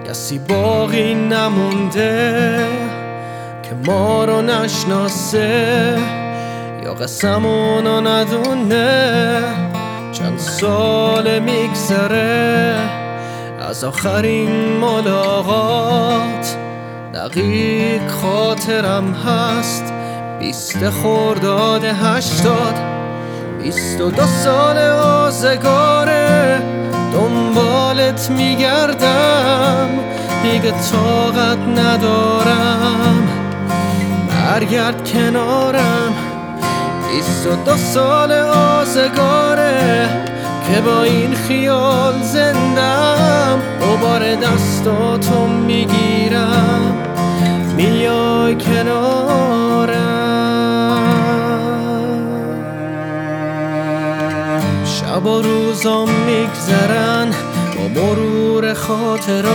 کسی باقی نمونده که ما رو نشناسه یا قسمونو ندونه. چند سال میگذره از آخرین ملاقات، دقیق خاطرم هست 20 خرداد 80، 22 سال آزگاره دنبالت میگردم، دیگه طاقت ندارم برگرد کنارم. 22 سال آزگاره که با این خیال زندم، دوباره دستاتو میگیرم میای کنارم. شب و روزام میگذرن با مرور خاطرات،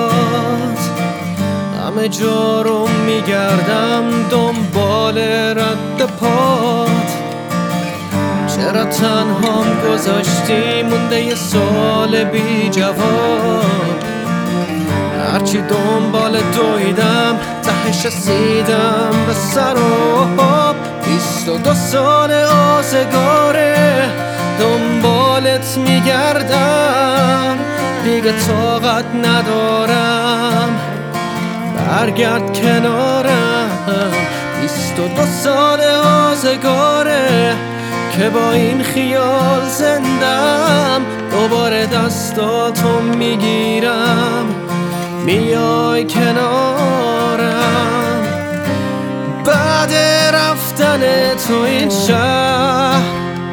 همه جا رو میگردم دنبال رد پات. چرا تنهام گذاشتی مونده یه سال بی جواب، هرچی دنبال دویدم تهش رسیدم به سر و آب. 22 سال آزگاره دنبالت میگردم، دیگه طاقت ندارم برگرد کنارم. 22 سال آزگاره که با این خیال زندم، دوباره دستاتو میگیرم میای کنارم. بعد رفتن تو این شهر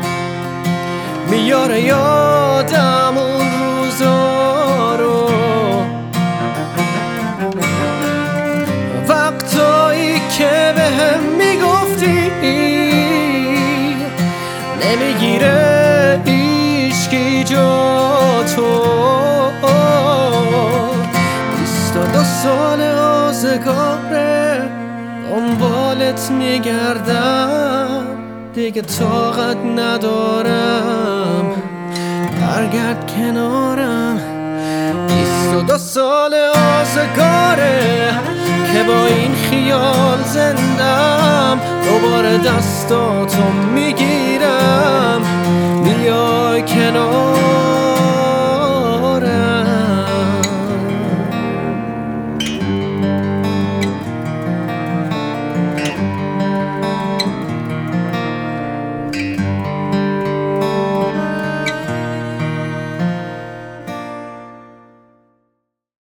میاره یادم اون روزا رو، وقتایی که بهم میگفتی نمیگیره هیچکی جا تو. 22 سال آزگاره دنبالت میگردم، دیگه طاقت ندارم برگرد کنارم. 22 سال آزگاره که با این خیال زندم، دوباره دستاتو میگیرم میای کنار.